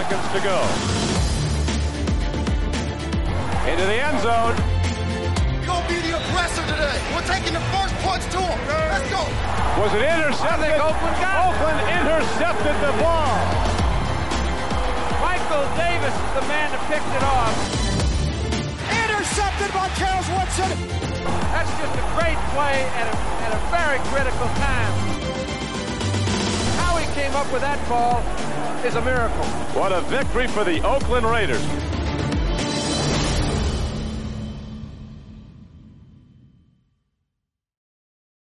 seconds to go. Into the end zone. Go be the aggressor today. We're taking the first punch to him. Let's go. Was it intercepted? I think Oakland intercepted the ball. Michael Davis is the man that picked it off. Intercepted by Charles Woodson. That's just a great play at a very critical time. How he came up with that ball is a miracle. What a victory for the Oakland Raiders.